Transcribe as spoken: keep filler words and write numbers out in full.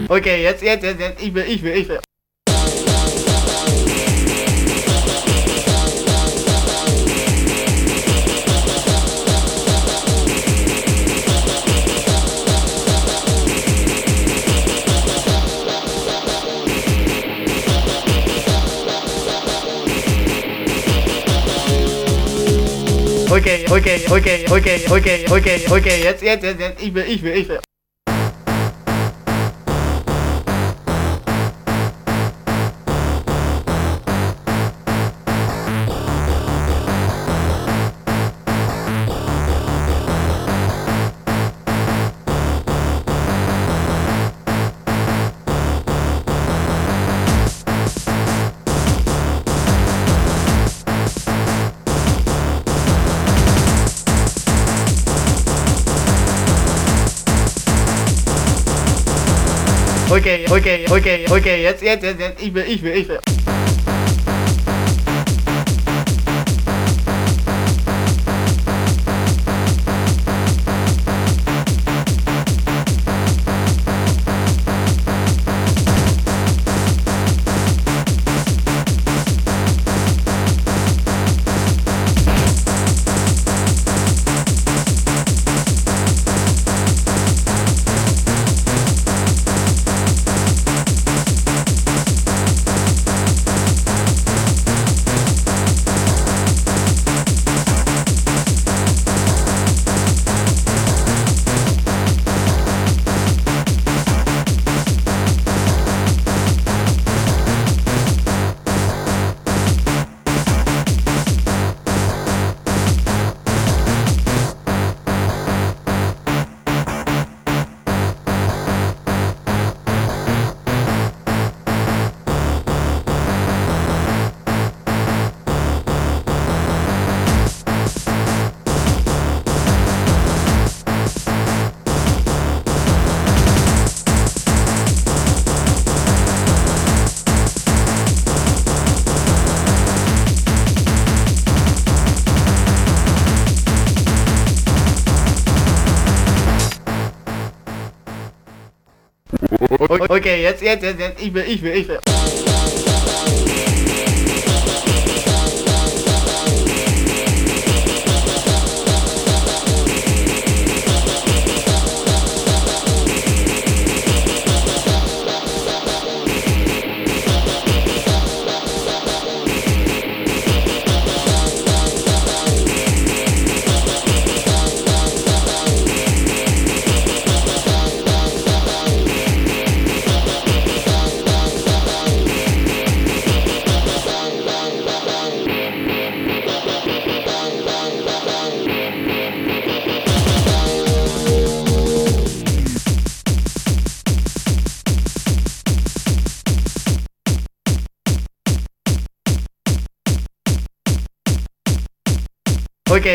Okay, jetzt, jetzt, jetzt, jetzt, ich will, ich will, ich will. Okay, okay, okay, okay, okay, okay, okay, jetzt, jetzt, jetzt, jetzt, ich will, ich will, ich will. Okay, okay, okay, okay, jetzt, jetzt, jetzt, jetzt, ich will, ich will, ich will. Okay, jetzt, jetzt, jetzt, jetzt, ich will, ich will, ich will.